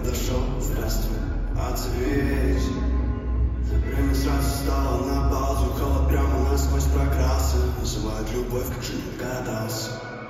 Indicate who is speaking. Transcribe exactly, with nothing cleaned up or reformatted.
Speaker 1: подошел, здравствуй, ответь. Время сразу стало на паузу, холод прямо насквозь прокрался. Называют любовь, как же не догадался.